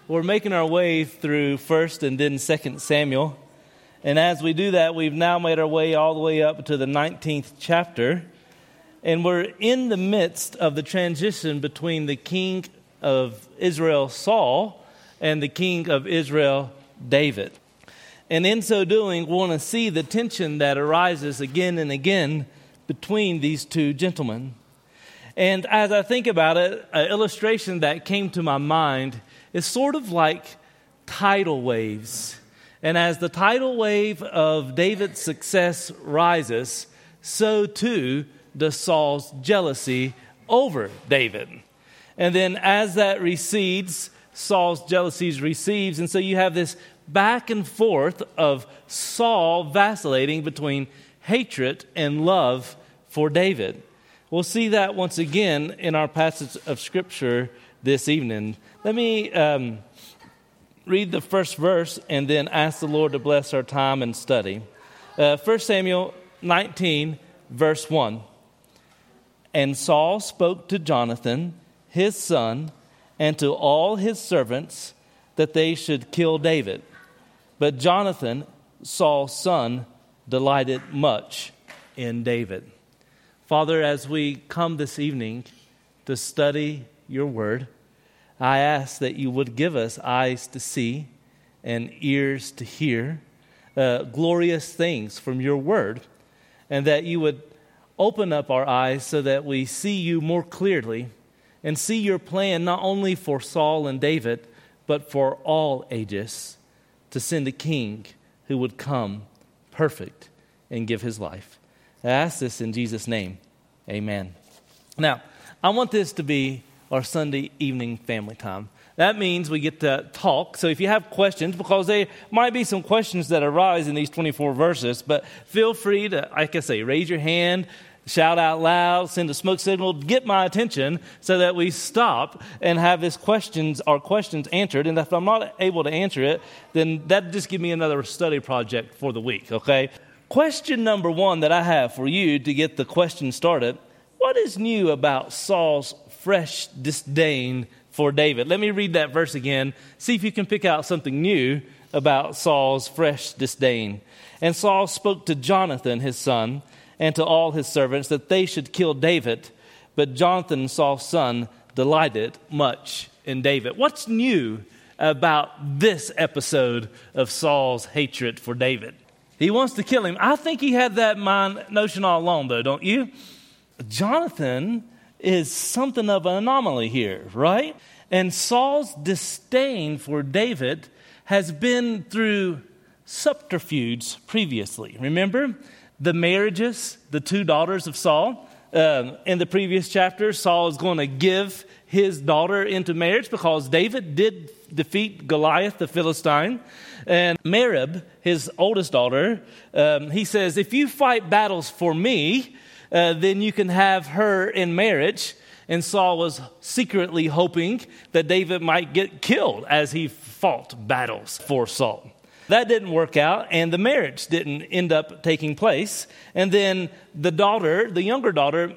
We're making our way through 1st and then 2nd Samuel. And as we do that, we've now made our way all the way up to the 19th chapter. And we're in the midst of the transition between the king of Israel, Saul, and the king of Israel, David. And in so doing, we want to see the tension that arises again and again between these two gentlemen. And as I think about it, an illustration that came to my mind is sort of like tidal waves. And as the tidal wave of David's success rises, so too does Saul's jealousy over David. And then as that recedes, Saul's jealousy recedes. And so you have this back and forth of Saul vacillating between hatred and love for David. We'll see that once again in our passage of Scripture this evening. Let me read the first verse and then ask the Lord to bless our time and study. 1 Samuel 19, verse 1. And Saul spoke to Jonathan, his son, and to all his servants that they should kill David. But Jonathan, Saul's son, delighted much in David. Father, as we come this evening to study your word, I ask that you would give us eyes to see and ears to hear glorious things from your word, and that you would open up our eyes so that we see you more clearly and see your plan not only for Saul and David, but for all ages, to send a king who would come perfect and give his life. I ask this in Jesus' name. Amen. Now, I want this to be our Sunday evening family time. That means we get to talk. So if you have questions, because there might be some questions that arise in these 24 verses, but feel free to, like I say, raise your hand, shout out loud, send a smoke signal, get my attention so that we stop and have our questions answered. And if I'm not able to answer it, then that just give me another study project for the week, okay? Question number one that I have for you to get the question started: what is new about Saul's fresh disdain for David? Let me read that verse again. See if you can pick out something new about Saul's fresh disdain. And Saul spoke to Jonathan, his son, and to all his servants that they should kill David. But Jonathan, Saul's son, delighted much in David. What's new about this episode of Saul's hatred for David? He wants to kill him. I think he had that notion all along, though, don't you? Jonathan is something of an anomaly here, right? And Saul's disdain for David has been through subterfuge previously. Remember the marriages, the two daughters of Saul? In the previous chapter, Saul is going to give his daughter into marriage because David did defeat Goliath, the Philistine. And Merab, his oldest daughter, he says, if you fight battles for me, then you can have her in marriage. And Saul was secretly hoping that David might get killed as he fought battles for Saul. That didn't work out, and the marriage didn't end up taking place. And then the younger daughter,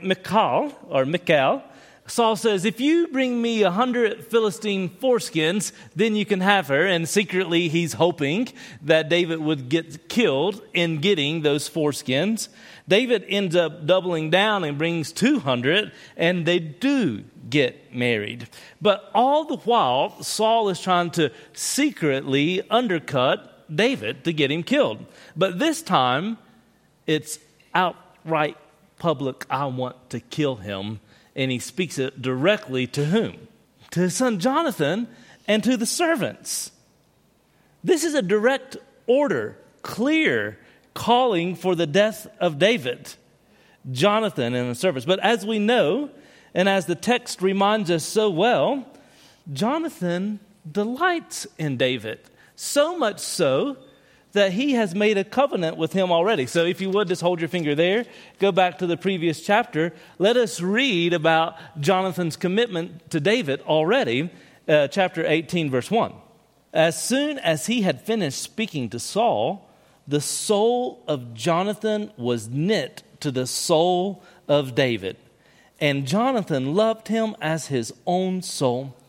Michal, Saul says, if you bring me 100 Philistine foreskins, then you can have her. And secretly he's hoping that David would get killed in getting those foreskins. David ends up doubling down and brings 200, and they do get married. But all the while, Saul is trying to secretly undercut David to get him killed. But this time, it's outright public, I want to kill him. And he speaks it directly to whom? To his son Jonathan and to the servants. This is a direct order, clear calling for the death of David, Jonathan and the servants. But as we know, and as the text reminds us so well, Jonathan delights in David. So much so that he has made a covenant with him already. So if you would, just hold your finger there. Go back to the previous chapter. Let us read about Jonathan's commitment to David already, chapter 18, verse 1. As soon as he had finished speaking to Saul, the soul of Jonathan was knit to the soul of David. And Jonathan loved him as his own soul.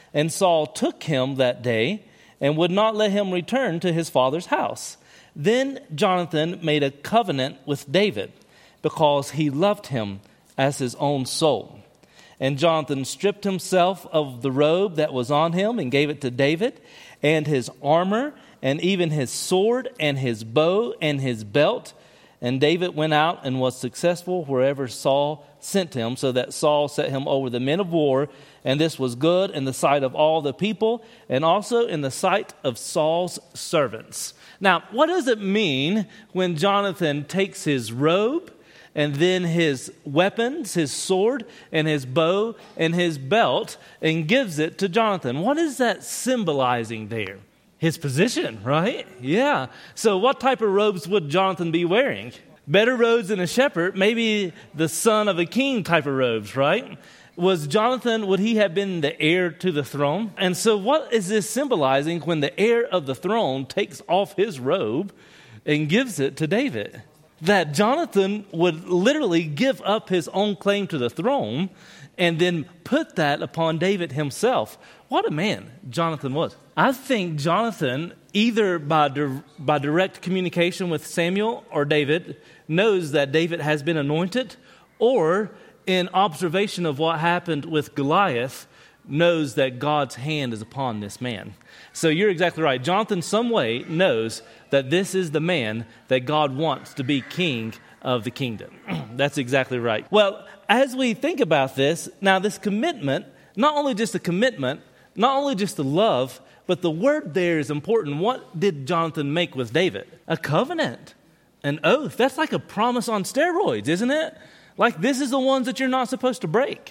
And Saul took him that day and would not let him return to his father's house. Then Jonathan made a covenant with David because he loved him as his own soul. And Jonathan stripped himself of the robe that was on him and gave it to David, and his armor, and even his sword, and his bow, and his belt. And David went out and was successful wherever Saul sent him, so that Saul set him over the men of war. And this was good in the sight of all the people, and also in the sight of Saul's servants. Now, what does it mean when Jonathan takes his robe, and then his weapons, his sword, and his bow, and his belt, and gives it to Jonathan? What is that symbolizing there? His position, right? Yeah. So what type of robes would Jonathan be wearing? Better robes than a shepherd, maybe the son of a king type of robes, right? Would he have been the heir to the throne? And so what is this symbolizing when the heir of the throne takes off his robe and gives it to David? That Jonathan would literally give up his own claim to the throne and then put that upon David himself. What a man Jonathan was. I think Jonathan, either by direct communication with Samuel or David, knows that David has been anointed, or in observation of what happened with Goliath, knows that God's hand is upon this man. So you're exactly right. Jonathan, some way, knows that this is the man that God wants to be king of the kingdom. That's exactly right. Well, as we think about this, now this commitment, not only just a commitment, not only just the love, but the word there is important. What did Jonathan make with David? A covenant, an oath. That's like a promise on steroids, isn't it? Like, this is the ones that you're not supposed to break.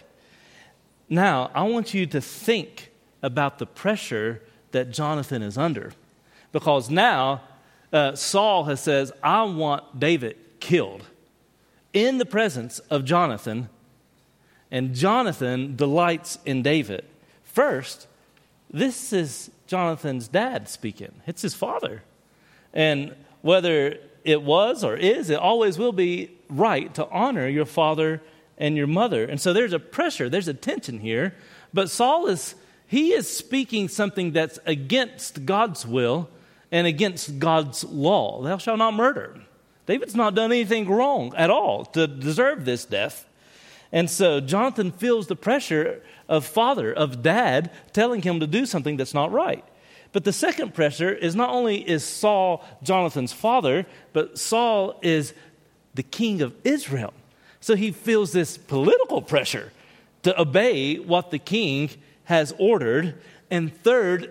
Now, I want you to think about the pressure that Jonathan is under. Because now, Saul has says, I want David killed in the presence of Jonathan. And Jonathan delights in David. First, this is Jonathan's dad speaking. It's his father. And whether it was or is, it always will be right to honor your father and your mother. And so there's a pressure, there's a tension here. But Saul is speaking something that's against God's will and against God's law. Thou shalt not murder. David's not done anything wrong at all to deserve this death. And so Jonathan feels the pressure of dad, telling him to do something that's not right. But the second pressure is not only is Saul Jonathan's father, but Saul is the king of Israel. So he feels this political pressure to obey what the king has ordered. And third,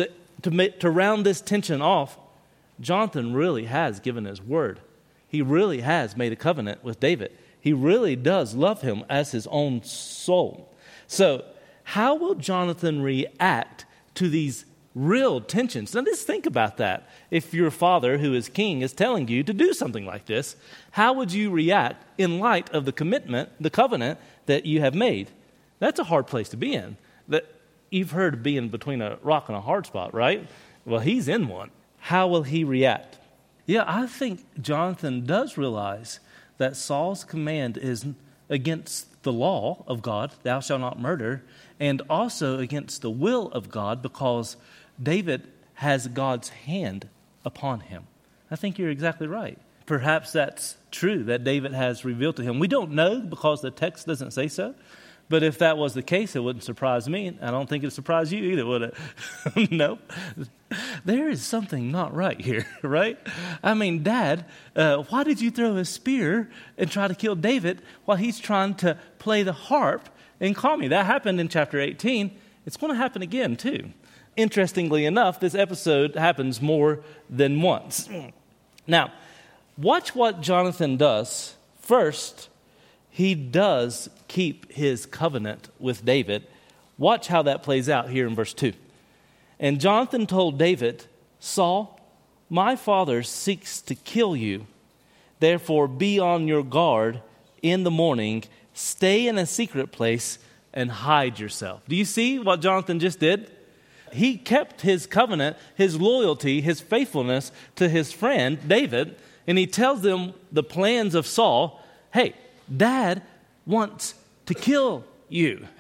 to round this tension off, Jonathan really has given his word. He really has made a covenant with David. He really does love him as his own soul. So how will Jonathan react to these real tensions? Now just think about that. If your father, who is king, is telling you to do something like this, how would you react in light of the commitment, the covenant that you have made? That's a hard place to be in. That you've heard of being between a rock and a hard spot, right? Well, he's in one. How will he react? Yeah, I think Jonathan does realize that Saul's command is against the law of God, thou shalt not murder, and also against the will of God, because David has God's hand upon him. I think you're exactly right. Perhaps that's true, that David has revealed to him. We don't know because the text doesn't say so. But if that was the case, it wouldn't surprise me. I don't think it'd surprise you either, would it? No. There is something not right here, right? I mean, Dad, why did you throw a spear and try to kill David while he's trying to play the harp and call me? That happened in chapter 18. It's going to happen again, too. Interestingly enough, this episode happens more than once. Now, watch what Jonathan does. First, he does keep his covenant with David. Watch how that plays out here in verse 2. And Jonathan told David, Saul, my father seeks to kill you. Therefore, be on your guard in the morning. Stay in a secret place and hide yourself. Do you see what Jonathan just did? He kept his covenant, his loyalty, his faithfulness to his friend David, and he tells them the plans of Saul. Hey, Dad wants to kill you.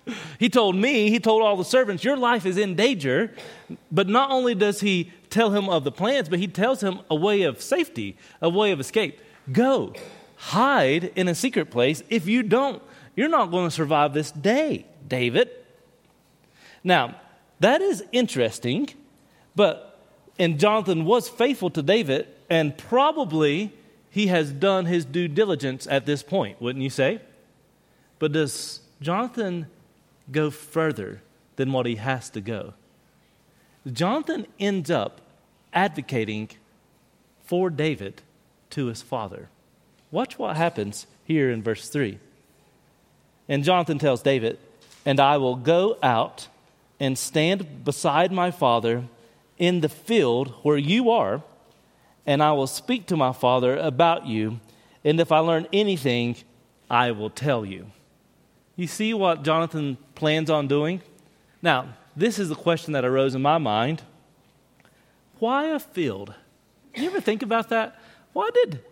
He told me, he told all the servants, your life is in danger. But not only does he tell him of the plans, but he tells him a way of safety, a way of escape. Go, hide in a secret place. If you don't, you're not going to survive this day, David. Now, that is interesting, and Jonathan was faithful to David, and probably he has done his due diligence at this point, wouldn't you say? But does Jonathan go further than what he has to go? Jonathan ends up advocating for David to his father. Watch what happens here in verse 3. And Jonathan tells David, and I will go out and stand beside my father in the field where you are, and I will speak to my father about you, and if I learn anything, I will tell you. You see what Jonathan plans on doing? Now, this is the question that arose in my mind. Why a field? You ever think about that? Why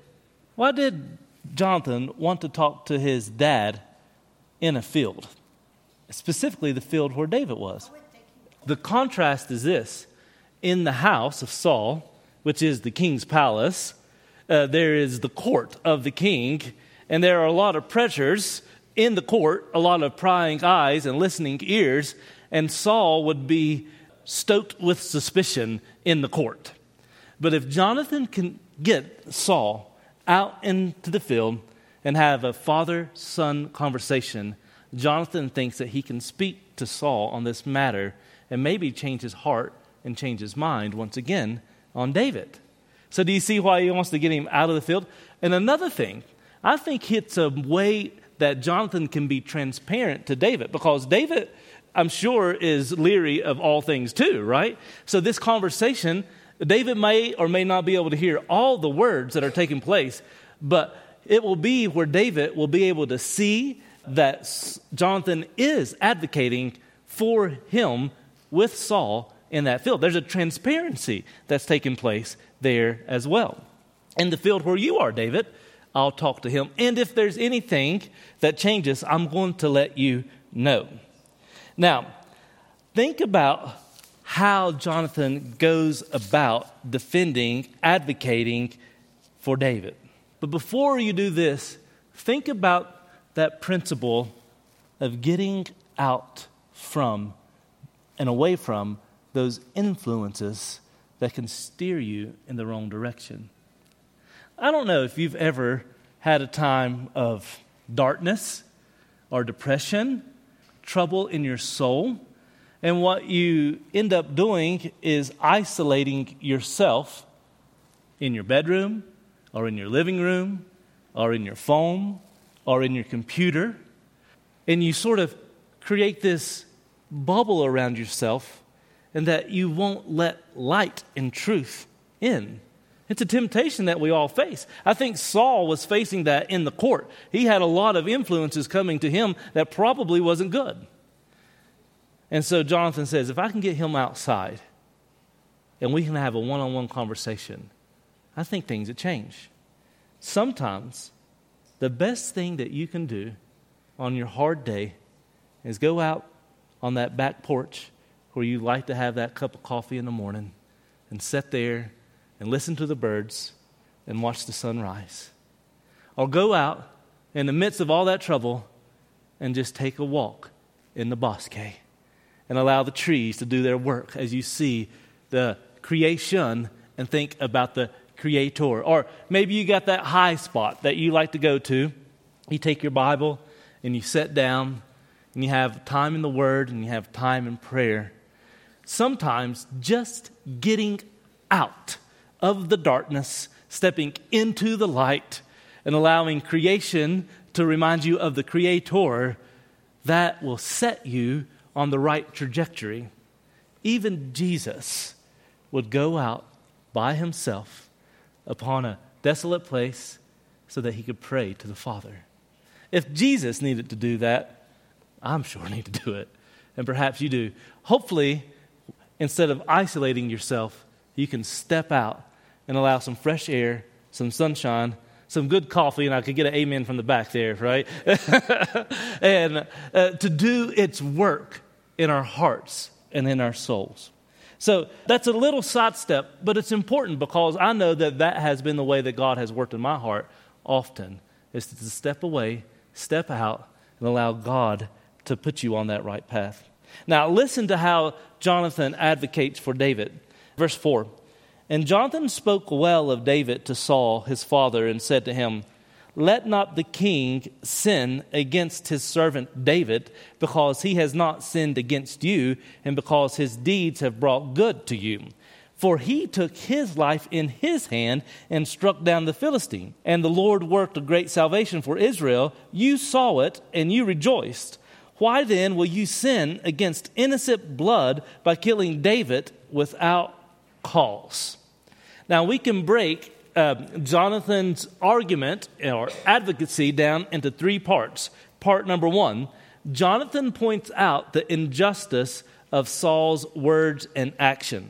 did Jonathan want to talk to his dad in a field? Specifically the field where David was. The contrast is this. In the house of Saul, which is the king's palace, there is the court of the king, and there are a lot of pressures in the court, a lot of prying eyes and listening ears, and Saul would be stoked with suspicion in the court. But if Jonathan can get Saul out into the field and have a father-son conversation, Jonathan thinks that he can speak to Saul on this matter and maybe change his heart and change his mind once again on David. So do you see why he wants to get him out of the field? And another thing, I think it's a way that Jonathan can be transparent to David, because David, I'm sure, is leery of all things too, right? So this conversation, David may or may not be able to hear all the words that are taking place, but it will be where David will be able to see that Jonathan is advocating for him with Saul in that field. There's a transparency that's taking place there as well. In the field where you are, David, I'll talk to him. And if there's anything that changes, I'm going to let you know. Now, think about how Jonathan goes about defending, advocating for David. But before you do this, think about that principle of getting out from and away from those influences that can steer you in the wrong direction. I don't know if you've ever had a time of darkness or depression, trouble in your soul, and what you end up doing is isolating yourself in your bedroom or in your living room or in your phone or in your computer, and you sort of create this bubble around yourself, and that you won't let light and truth in. It's a temptation that we all face. I think Saul was facing that in the court. He had a lot of influences coming to him that probably wasn't good. And so Jonathan says, if I can get him outside and we can have a one-on-one conversation, I think things would change. Sometimes the best thing that you can do on your hard day is go out on that back porch where you like to have that cup of coffee in the morning and sit there and listen to the birds and watch the sun rise. Or go out in the midst of all that trouble and just take a walk in the bosque and allow the trees to do their work as you see the creation and think about the Creator. Or maybe you got that high spot that you like to go to. You take your Bible and you sit down and you have time in the Word and you have time in prayer. Sometimes just getting out of the darkness, stepping into the light, and allowing creation to remind you of the Creator, that will set you on the right trajectory. Even Jesus would go out by himself upon a desolate place so that he could pray to the Father. If Jesus needed to do that, I'm sure I need to do it. And perhaps you do. Hopefully, instead of isolating yourself, you can step out and allow some fresh air, some sunshine, some good coffee, and I could get an amen from the back there, right? And to do its work in our hearts and in our souls. So that's a little sidestep, but it's important because I know that has been the way that God has worked in my heart often, is to step away, step out, and allow God to put you on that right path. Now, listen to how Jonathan advocates for David. Verse 4, "And Jonathan spoke well of David to Saul, his father, and said to him, 'Let not the king sin against his servant David, because he has not sinned against you, and because his deeds have brought good to you. For he took his life in his hand and struck down the Philistine. And the Lord worked a great salvation for Israel. You saw it, and you rejoiced. Why then will you sin against innocent blood by killing David without cause?'" Now, we can break Jonathan's argument or advocacy down into three parts. Part number one, Jonathan points out the injustice of Saul's words and action.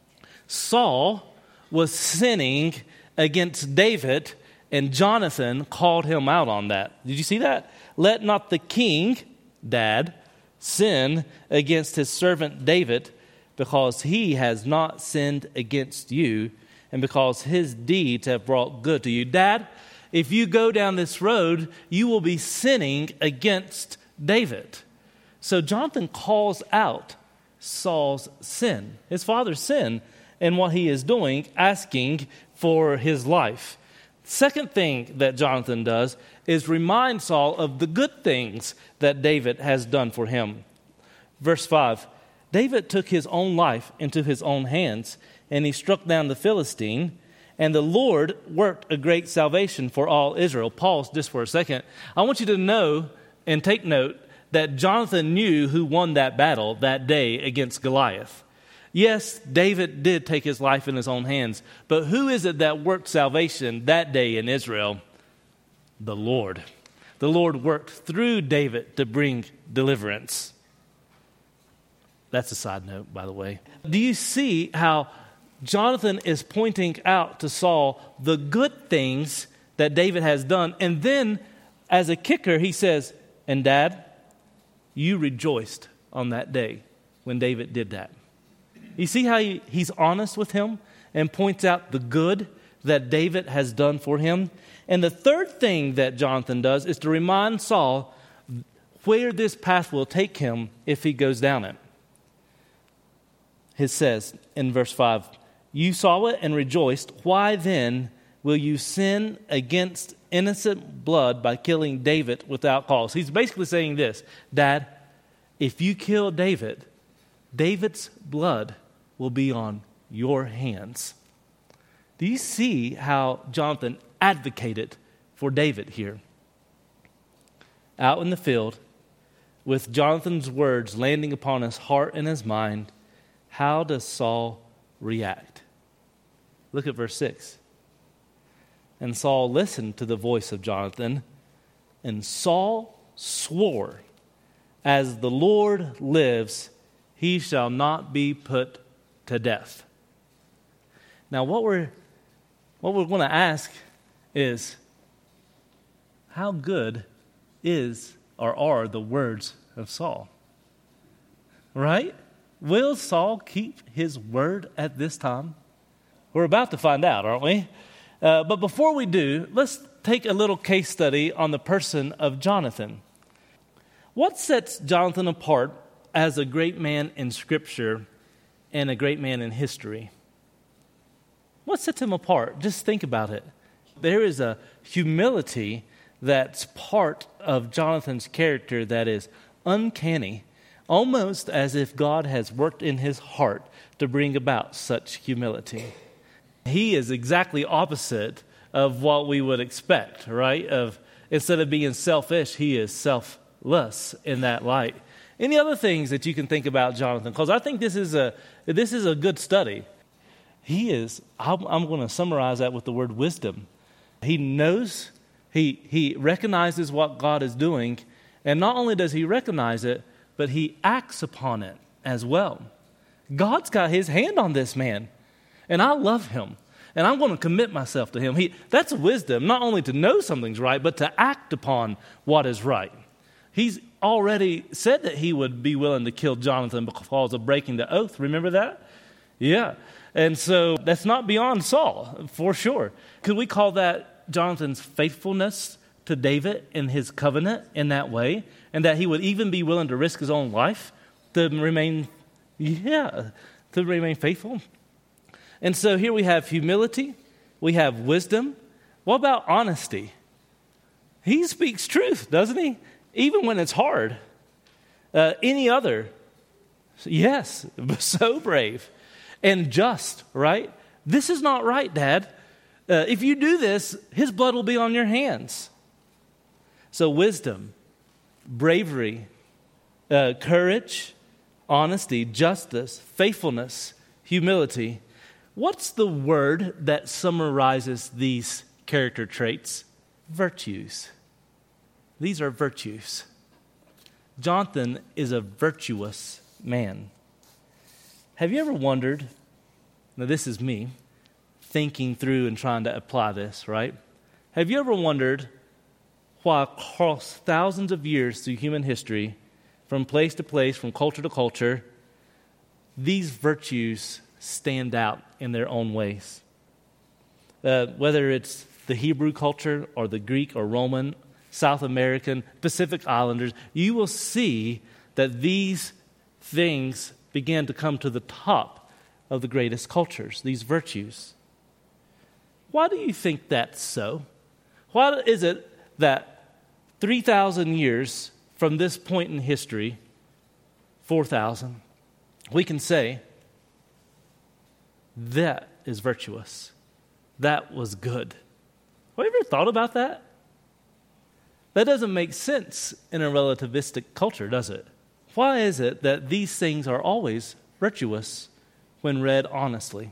Saul was sinning against David, and Jonathan called him out on that. Did you see that? "Let not the king," Dad, "sin against his servant David, because he has not sinned against you, and because his deeds have brought good to you." Dad, if you go down this road, you will be sinning against David. So Jonathan calls out Saul's sin, his father's sin, and what he is doing, asking for his life. Second thing that Jonathan does is remind Saul of the good things that David has done for him. Verse 5, "David took his own life into his own hands, and he struck down the Philistine, and the Lord worked a great salvation for all Israel." Pause just for a second. I want you to know and take note that Jonathan knew who won that battle that day against Goliath. Yes, David did take his life in his own hands, but who is it that worked salvation that day in Israel? The Lord. The Lord worked through David to bring deliverance. That's a side note, by the way. Do you see how Jonathan is pointing out to Saul the good things that David has done? And then, as a kicker, he says, "And Dad, you rejoiced on that day when David did that." You see how he's honest with him and points out the good that David has done for him? And the third thing that Jonathan does is to remind Saul where this path will take him if he goes down it. It says in verse 5, "You saw it and rejoiced. Why then will you sin against innocent blood by killing David without cause?" He's basically saying this: Dad, if you kill David, David's blood will be on your hands. Do you see how Jonathan advocated for David here? Out in the field, with Jonathan's words landing upon his heart and his mind, how does Saul react? Look at verse 6. "And Saul listened to the voice of Jonathan, and Saul swore, 'As the Lord lives, he shall not be put to death.'" Now, what we're going to ask is, how good is or are the words of Saul? Right? Will Saul keep his word at this time? We're about to find out, aren't we? But before we do, let's take a little case study on the person of Jonathan. What sets Jonathan apart as a great man in Scripture and a great man in history? What sets him apart? Just think about it. There is a humility that's part of Jonathan's character that is uncanny, almost as if God has worked in his heart to bring about such humility. He is exactly opposite of what we would expect, right? Instead of being selfish, he is selfless in that light. Any other things that you can think about Jonathan? Because I think this is a good study. He is, I'm going to summarize that with the word wisdom. He knows, he recognizes what God is doing, and not only does he recognize it, but he acts upon it as well. God's got his hand on this man, and I love him. and I'm going to commit myself to him. That's wisdom, not only to know something's right, but to act upon what is right. He's already said that he would be willing to kill Jonathan because of breaking the oath. Remember that? Yeah. And so that's not beyond Saul, for sure. Could we call that Jonathan's faithfulness to David in his covenant in that way? And that he would even be willing to risk his own life to remain faithful? And so here we have humility. We have wisdom. What about honesty? He speaks truth, doesn't he? Even when it's hard. Any other? Yes, so brave and just, right? This is not right, Dad. If you do this, his blood will be on your hands. So wisdom, bravery, courage, honesty, justice, faithfulness, humility. What's the word that summarizes these character traits? Virtues. These are virtues. Jonathan is a virtuous man. Have you ever wondered, now this is me, thinking through and trying to apply this, right? Have you ever wondered why across thousands of years through human history, from place to place, from culture to culture, these virtues stand out in their own ways? Whether it's the Hebrew culture or the Greek or Roman, South American, Pacific Islanders, you will see that these things begin to come to the top of the greatest cultures, these virtues. Why do you think that's so? Why is it that 3,000 years from this point in history, 4,000, we can say, that is virtuous. That was good. Have you ever thought about that? That doesn't make sense in a relativistic culture, does it? Why is it that these things are always virtuous when read honestly?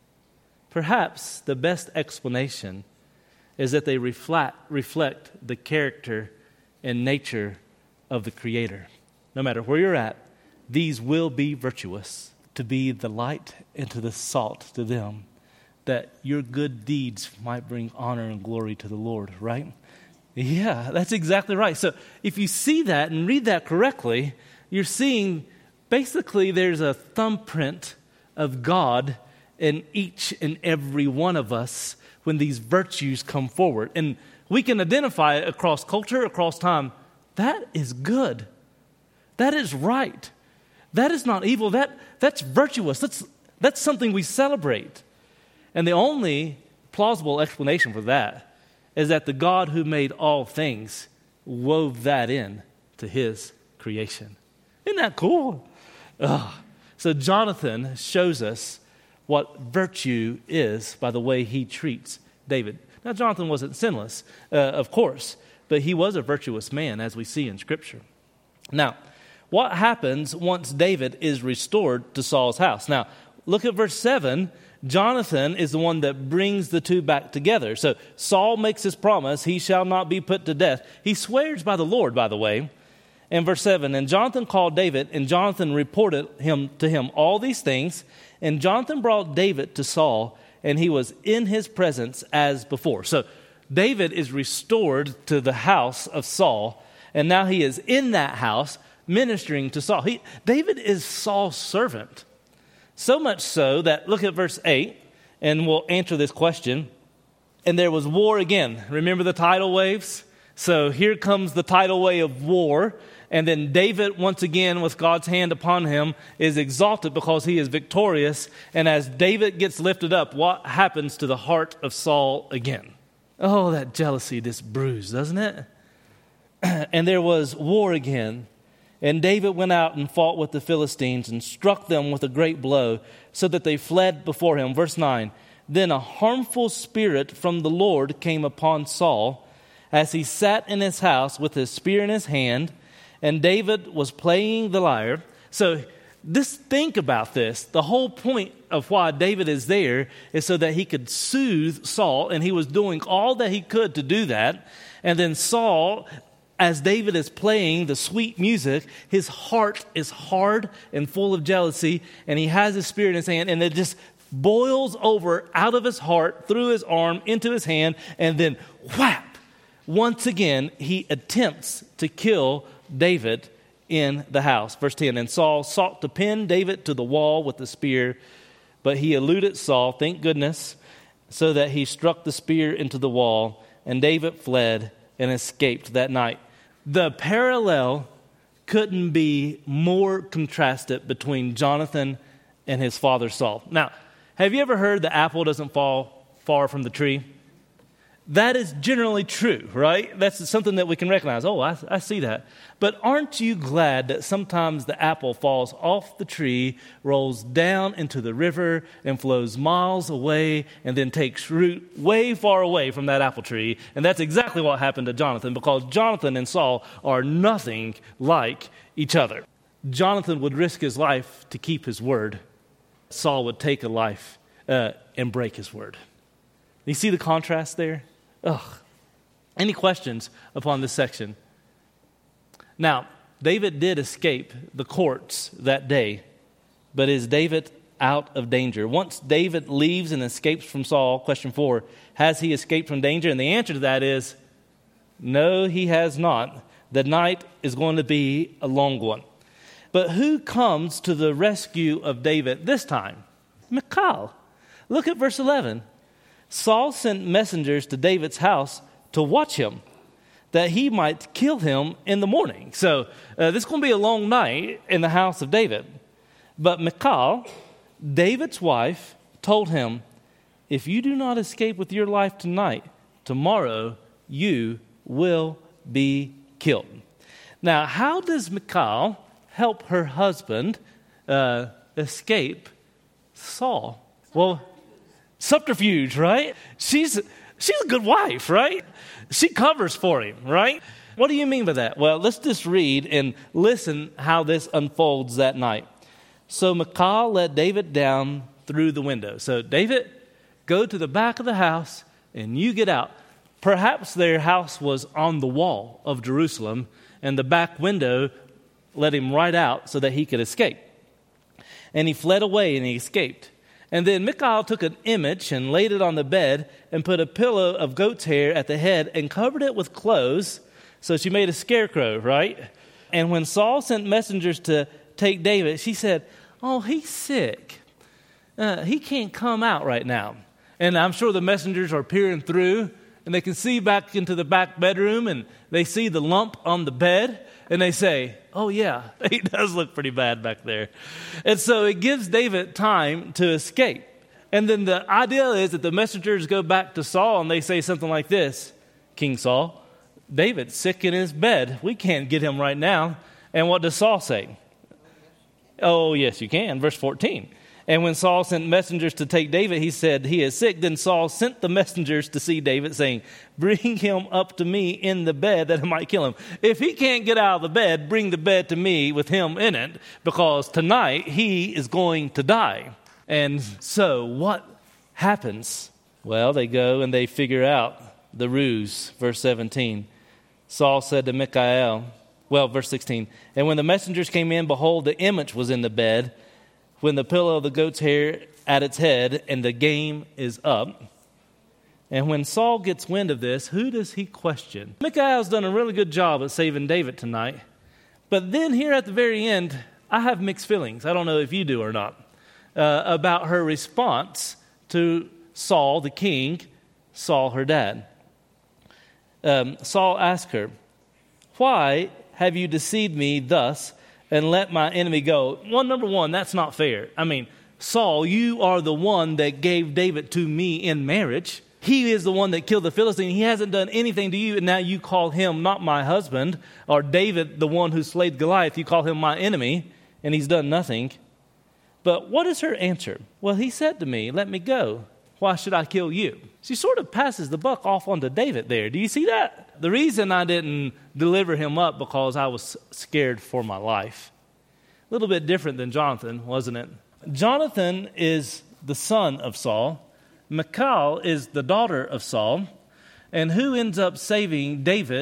Perhaps the best explanation is that they reflect the character and nature of the Creator. No matter where you're at, these will be virtuous, to be the light and to the salt to them, that your good deeds might bring honor and glory to the Lord, right? Yeah, that's exactly right. So if you see that and read that correctly, you're seeing basically there's a thumbprint of God in each and every one of us when these virtues come forward. And we can identify it across culture, across time. That is good. That is right. That is not evil. That's virtuous. That's something we celebrate. And the only plausible explanation for that is that the God who made all things wove that in to his creation. Isn't that cool? So Jonathan shows us what virtue is by the way he treats David. Now, Jonathan wasn't sinless, of course, but he was a virtuous man, as we see in Scripture. Now, what happens once David is restored to Saul's house? Now, look at verse 7. Jonathan is the one that brings the two back together. So Saul makes his promise, he shall not be put to death. He swears by the Lord, by the way. In verse 7, and Jonathan called David, and Jonathan reported to him all these things. And Jonathan brought David to Saul, and he was in his presence as before. So David is restored to the house of Saul, and now he is in that house ministering to Saul. David is Saul's servant. So much so that, look at verse 8, and we'll answer this question. And there was war again. Remember the tidal waves? So here comes the tidal wave of war. And then David, once again, with God's hand upon him, is exalted because he is victorious. And as David gets lifted up, what happens to the heart of Saul again? Oh, that jealousy just bruised, doesn't it? And there was war again. And David went out and fought with the Philistines and struck them with a great blow so that they fled before him. Verse 9, then a harmful spirit from the Lord came upon Saul as he sat in his house with his spear in his hand, and David was playing the lyre. So just think about this. The whole point of why David is there is so that he could soothe Saul, and he was doing all that he could to do that. And then Saul as David is playing the sweet music, his heart is hard and full of jealousy, and he has his spear in his hand, and it just boils over out of his heart, through his arm, into his hand, and then whap! Once again, he attempts to kill David in the house. Verse 10, and Saul sought to pin David to the wall with the spear, but he eluded Saul, thank goodness, so that he struck the spear into the wall, and David fled and escaped that night. The parallel couldn't be more contrasted between Jonathan and his father Saul. Now, have you ever heard the apple doesn't fall far from the tree? That is generally true, right? That's something that we can recognize. Oh, I see that. But aren't you glad that sometimes the apple falls off the tree, rolls down into the river, and flows miles away, and then takes root way far away from that apple tree? And that's exactly what happened to Jonathan, because Jonathan and Saul are nothing like each other. Jonathan would risk his life to keep his word. Saul would take a life and break his word. You see the contrast there? Ugh. Any questions upon this section? Now, David did escape the courts that day, but is David out of danger? Once David leaves and escapes from Saul, question 4, has he escaped from danger? And the answer to that is, no, he has not. The night is going to be a long one. But who comes to the rescue of David this time? Michal. Look at verse 11. Saul sent messengers to David's house to watch him, that he might kill him in the morning. So this is going to be a long night in the house of David. But Michal, David's wife, told him, if you do not escape with your life tonight, tomorrow you will be killed. Now, how does Michal help her husband escape Saul? Well, subterfuge, right? She's a good wife, right? She covers for him, right? What do you mean by that? Well, let's just read and listen how this unfolds that night. So Michal let David down through the window. So David, go to the back of the house and you get out. Perhaps their house was on the wall of Jerusalem and the back window let him right out so that he could escape. And he fled away and he escaped. And then Michal took an image and laid it on the bed and put a pillow of goat's hair at the head and covered it with clothes. So she made a scarecrow, right? And when Saul sent messengers to take David, she said, oh, he's sick. He can't come out right now. And I'm sure the messengers are peering through and they can see back into the back bedroom and they see the lump on the bed and they say, oh yeah, he does look pretty bad back there. And so it gives David time to escape. And then the idea is that the messengers go back to Saul and they say something like this, King Saul, David's sick in his bed. We can't get him right now. And what does Saul say? Oh, yes, you can. Verse 14. And when Saul sent messengers to take David, he said, he is sick. Then Saul sent the messengers to see David, saying, bring him up to me in the bed that I might kill him. If he can't get out of the bed, bring the bed to me with him in it, because tonight he is going to die. And so what happens? Well, they go and they figure out the ruse. Verse 17. Saul said to Michal, verse 16. And when the messengers came in, behold, the image was in the bed, when the pillow of the goat's hair at its head, and the game is up. And when Saul gets wind of this, who does he question? Michal's done a really good job at saving David tonight. But then here at the very end, I have mixed feelings. I don't know if you do or not. About her response to Saul, the king, Saul, her dad. Saul asked her, why have you deceived me thus and let my enemy go? Number one, that's not fair. I mean, Saul, you are the one that gave David to me in marriage. He is the one that killed the Philistine. He hasn't done anything to you, and now you call him not my husband, or David, the one who slayed Goliath, you call him my enemy, and he's done nothing. But what is her answer? Well, he said to me, let me go. Why should I kill you? She sort of passes the buck off onto David there. Do you see that? The reason I didn't deliver him up because I was scared for my life. A little bit different than Jonathan, wasn't it? Jonathan is the son of Saul. Michal is the daughter of Saul. And who ends up saving David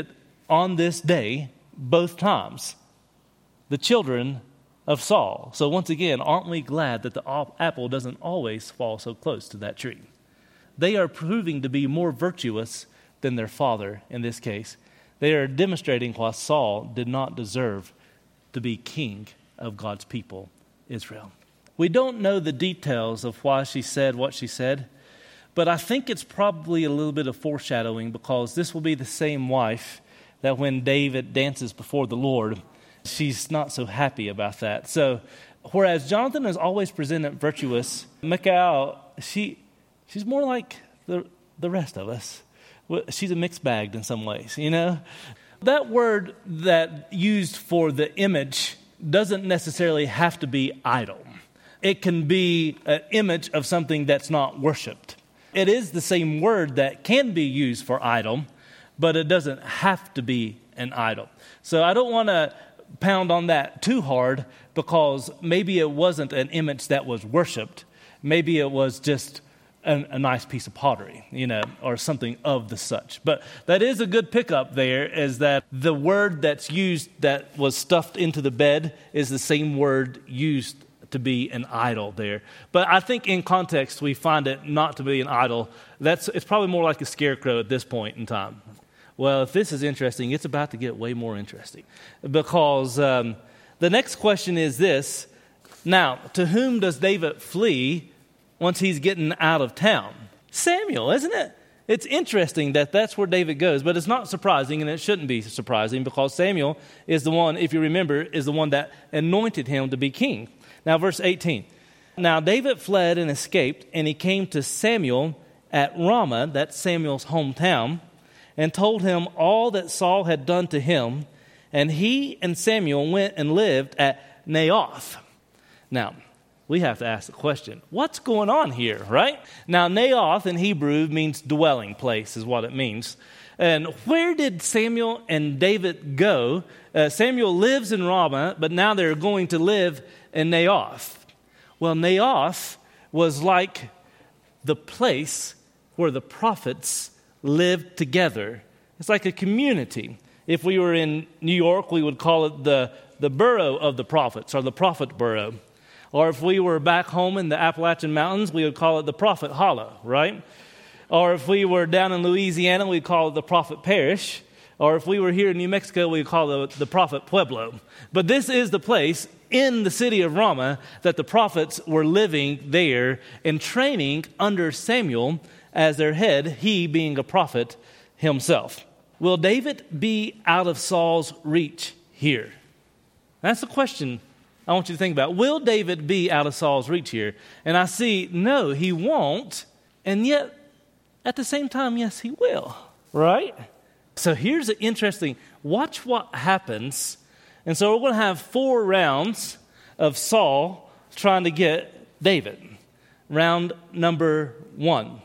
on this day, both times, the children of Saul. So once again, aren't we glad that the apple doesn't always fall so close to that tree? They are proving to be more virtuous than their father in this case. They are demonstrating why Saul did not deserve to be king of God's people, Israel. We don't know the details of why she said what she said, but I think it's probably a little bit of foreshadowing, because this will be the same wife that when David dances before the Lord, she's not so happy about that. So whereas Jonathan is always presented virtuous, Michal, she's more like the rest of us. She's a mixed bag in some ways, you know. That word that used for the image doesn't necessarily have to be idol. It can be an image of something that's not worshipped. It is the same word that can be used for idol, but it doesn't have to be an idol. So I don't want to pound on that too hard, because maybe it wasn't an image that was worshipped. Maybe it was just a nice piece of pottery, you know, or something of the such. But that is a good pickup there, is that the word that's used that was stuffed into the bed is the same word used to be an idol there. But I think in context, we find it not to be an idol. It's probably more like a scarecrow at this point in time. Well, if this is interesting, it's about to get way more interesting, because the next question is this. Now, to whom does David flee once he's getting out of town? Samuel, isn't it? It's interesting that that's where David goes, but it's not surprising, and it shouldn't be surprising, because Samuel is the one, if you remember, is the one that anointed him to be king. Now, verse 18. Now, David fled and escaped, and he came to Samuel at Ramah, that's Samuel's hometown, and told him all that Saul had done to him, and he and Samuel went and lived at Naioth. Now, we have to ask the question, what's going on here, right? Now, Naioth in Hebrew means dwelling place, is what it means. And where did Samuel and David go? Samuel lives in Ramah, but now they're going to live in Naioth. Well, Naioth was like the place where the prophets lived together. It's like a community. If we were in New York, we would call it the borough of the prophets, or the prophet borough. Or if we were back home in the Appalachian Mountains, we would call it the prophet hollow, right? Or if we were down in Louisiana, we'd call it the prophet parish. Or if we were here in New Mexico, we'd call it the prophet pueblo. But this is the place in the city of Ramah that the prophets were living there and training under Samuel as their head, he being a prophet himself. Will David be out of Saul's reach here? That's the question I want you to think about. Will David be out of Saul's reach here? And I see, no, he won't. And yet, at the same time, yes, he will. Right? So here's an interesting, watch what happens. And so we're going to have 4 rounds of Saul trying to get David. Round number 1.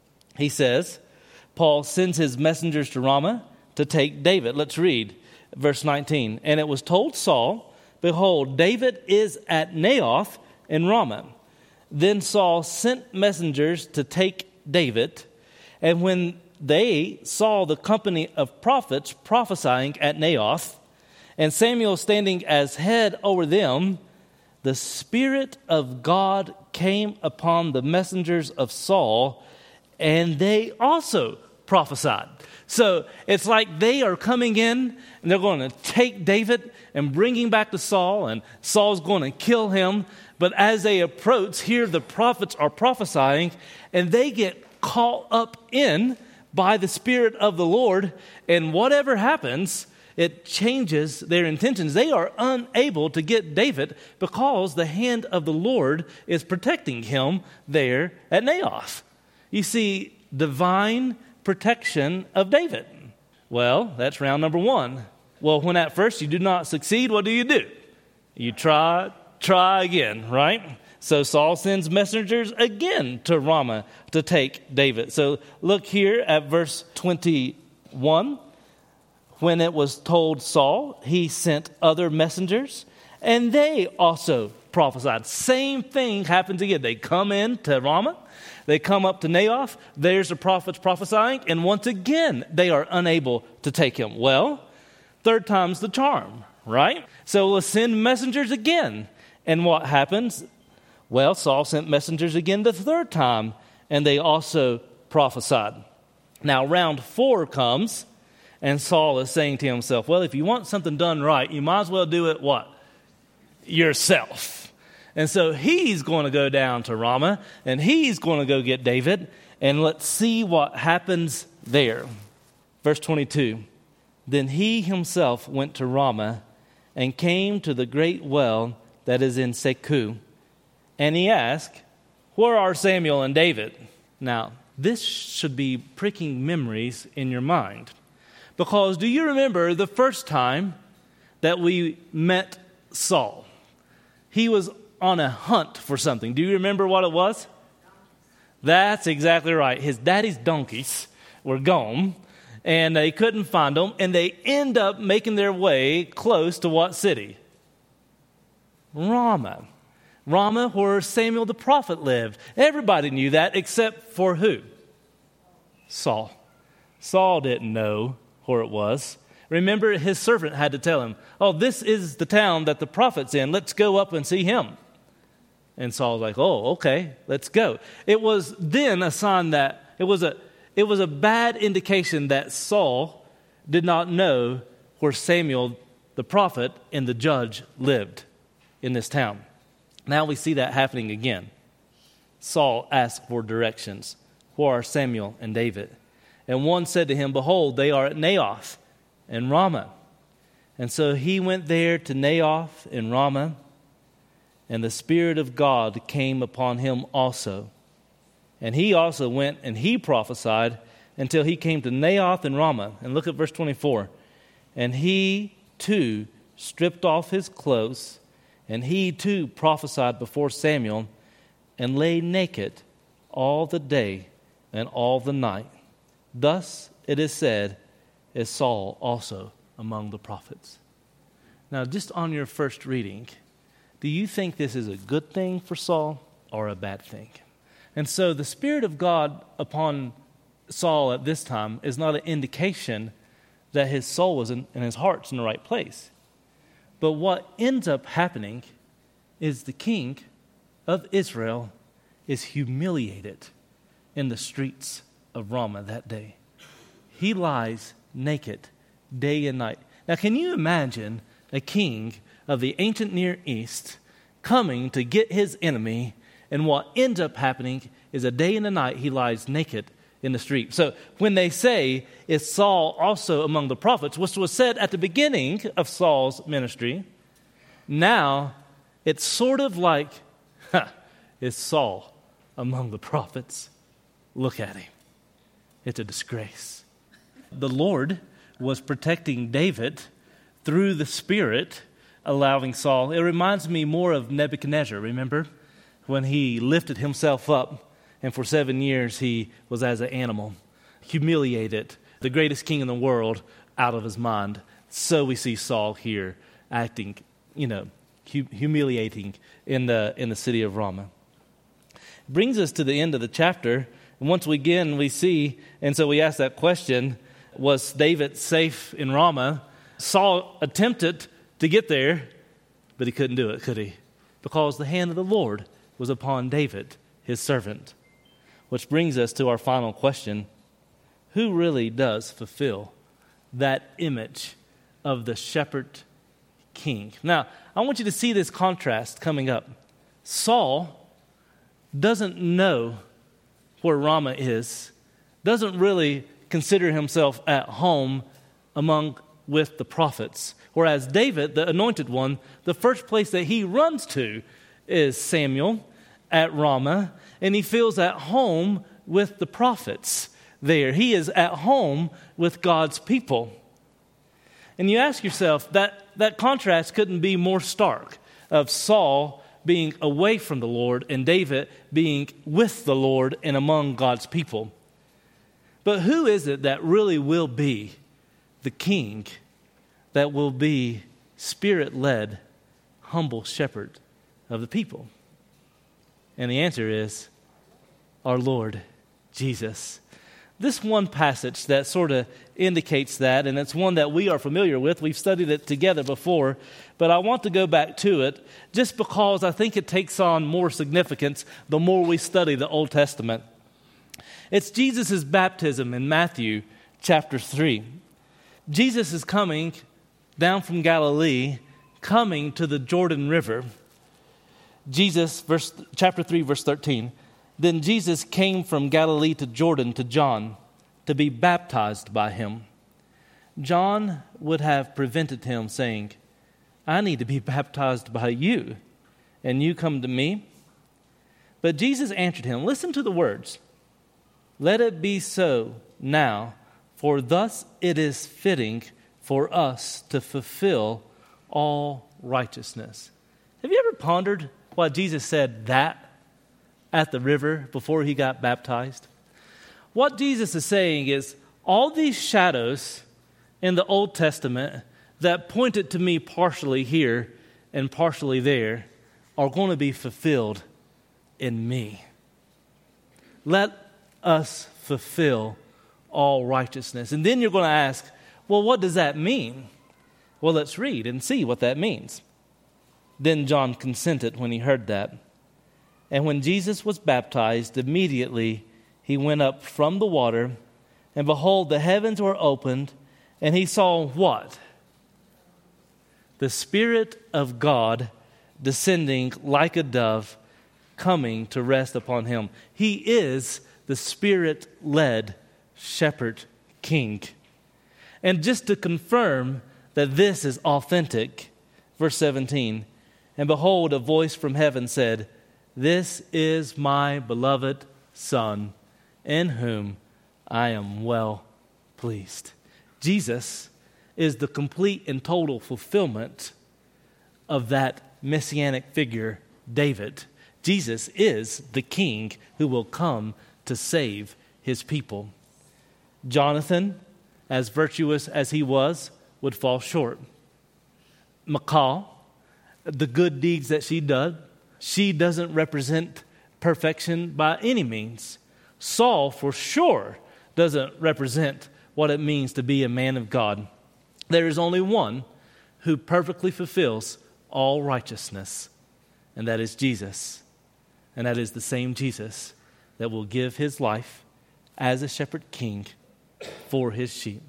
He says, Paul sends his messengers to Ramah to take David. Let's read verse 19. And it was told Saul, behold, David is at Naioth in Ramah. Then Saul sent messengers to take David. And when they saw the company of prophets prophesying at Naioth, and Samuel standing as head over them, the Spirit of God came upon the messengers of Saul, and they also prophesied. So it's like they are coming in and they're going to take David and bring him back to Saul, and Saul's going to kill him. But as they approach, here the prophets are prophesying, and they get caught up in by the Spirit of the Lord, and whatever happens, it changes their intentions. They are unable to get David because the hand of the Lord is protecting him there at Naioth. You see, divine protection of David. Well, that's round number 1. Well, when at first you do not succeed, what do? You try again, right? So Saul sends messengers again to Ramah to take David. So look here at verse 21. When it was told Saul, he sent other messengers, and they also prophesied. Same thing happens again. They come in to Ramah. They come up to Naioth. There's the prophets prophesying. And once again, they are unable to take him. Well, Third time's the charm, right? So let's send messengers again. And what happens? Well, Saul sent messengers again the third time, and they also prophesied. Now, round 4 comes, and Saul is saying to himself, well, if you want something done right, you might as well do it what? Yourself. And so he's going to go down to Ramah, and he's going to go get David, and let's see what happens there. Verse 22, then he himself went to Ramah and came to the great well that is in Seku. And he asked, where are Samuel and David? Now, this should be pricking memories in your mind. Because do you remember the first time that we met Saul? He was on a hunt for something. Do you remember what it was? That's exactly right. His daddy's donkeys were gone, and they couldn't find them, and they end up making their way close to what city? Ramah. Ramah, where Samuel the prophet lived. Everybody knew that except for who? Saul. Saul didn't know where it was. Remember, his servant had to tell him, oh, this is the town that the prophet's in. Let's go up and see him. And Saul's like, oh, okay, let's go. It was then a sign that it was a bad indication that Saul did not know where Samuel the prophet and the judge lived in this town. Now we see that happening again. Saul asked for directions. Where are Samuel and David? And one said to him, behold, they are at Naioth and Ramah. And so he went there to Naioth and Ramah, and the Spirit of God came upon him also. And he also went and he prophesied until he came to Naioth and Ramah. And look at verse 24. And he too stripped off his clothes, and he too prophesied before Samuel, and lay naked all the day and all the night. Thus it is said, is Saul also among the prophets. Now, just on your first reading, do you think this is a good thing for Saul or a bad thing? And so the Spirit of God upon Saul at this time is not an indication that his soul was and his heart's in the right place. But what ends up happening is the king of Israel is humiliated in the streets of Ramah that day. He lies naked day and night. Now, can you imagine a king of the ancient Near East coming to get his enemy, and what ends up happening is a day and a night he lies naked in the street. So when they say, is Saul also among the prophets, which was said at the beginning of Saul's ministry, now it's sort of like, is Saul among the prophets? Look at him. It's a disgrace. The Lord was protecting David through the Spirit, allowing Saul. It reminds me more of Nebuchadnezzar, remember? When he lifted himself up, and for 7 years he was as an animal, humiliated, the greatest king in the world, out of his mind. So we see Saul here acting, humiliating in the city of Ramah. It brings us to the end of the chapter. And once again we see, and so we ask that question, was David safe in Ramah? Saul attempted to get there, but he couldn't do it, could he? Because the hand of the Lord was upon David, his servant. Which brings us to our final question. Who really does fulfill that image of the shepherd king? Now, I want you to see this contrast coming up. Saul doesn't know where Ramah is, doesn't really consider himself at home with the prophets. Whereas David, the anointed one, the first place that he runs to is Samuel at Ramah, and he feels at home with the prophets there. He is at home with God's people. And you ask yourself, that contrast couldn't be more stark, of Saul being away from the Lord and David being with the Lord and among God's people. But who is it that really will be the king that will be Spirit-led, humble shepherd of the people? And the answer is our Lord Jesus. this one passage that sort of indicates that, and it's one that we are familiar with. We've studied it together before, but I want to go back to it just because I think it takes on more significance the more we study the Old Testament. It's Jesus' baptism in Matthew chapter 3. Jesus is coming down from Galilee, coming to the Jordan River. Chapter 3, verse 13. Then Jesus came from Galilee to Jordan to John to be baptized by him. John would have prevented him, saying, I need to be baptized by you, and you come to me? But Jesus answered him, listen to the words. Let it be so now, for thus it is fitting for us to fulfill all righteousness. Have you ever pondered why Jesus said that at the river before he got baptized? What Jesus is saying is all these shadows in the Old Testament that pointed to me partially here and partially there are going to be fulfilled in me. Let us fulfill all righteousness. And then you're going to ask, well, what does that mean? Well, let's read and see what that means. Then John consented when he heard that. And when Jesus was baptized, immediately he went up from the water, and behold, the heavens were opened, and he saw what? The Spirit of God descending like a dove, coming to rest upon him. He is the Spirit-led shepherd king. And just to confirm that this is authentic, verse 17, and behold, a voice from heaven said, This is my beloved Son, in whom I am well pleased. Jesus is the complete and total fulfillment of that messianic figure, David. Jesus is the king who will come to save his people. Jonathan, as virtuous as he was, would fall short. Michal, the good deeds that she doesn't represent perfection by any means. Saul, for sure, doesn't represent what it means to be a man of God. There is only one who perfectly fulfills all righteousness, and that is Jesus. And that is the same Jesus that will give his life as a shepherd king for his sheep.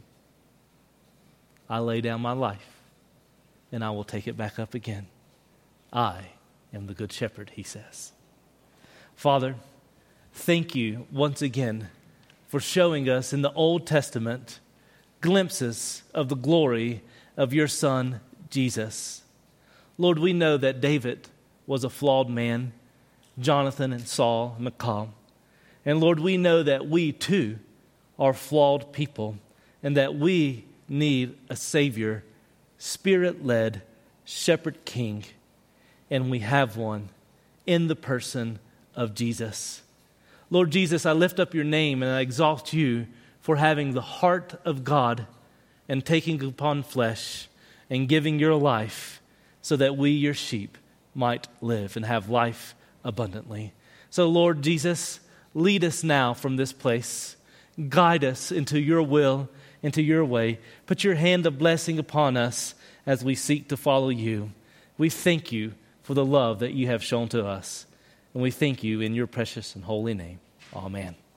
I lay down my life, and I will take it back up again. I am the good shepherd, he says. Father, thank you once again for showing us in the Old Testament glimpses of the glory of your Son, Jesus. Lord, we know that David was a flawed man, Jonathan and Saul, and Michal. And Lord, we know that we too are flawed people and that we need a Savior, Spirit-led shepherd king. And we have one in the person of Jesus. Lord Jesus, I lift up your name and I exalt you for having the heart of God and taking upon flesh and giving your life so that we, your sheep, might live and have life abundantly. So, Lord Jesus, lead us now from this place. Guide us into your will, into your way. Put your hand of blessing upon us as we seek to follow you. We thank you for the love that you have shown to us. And we thank you in your precious and holy name. Amen.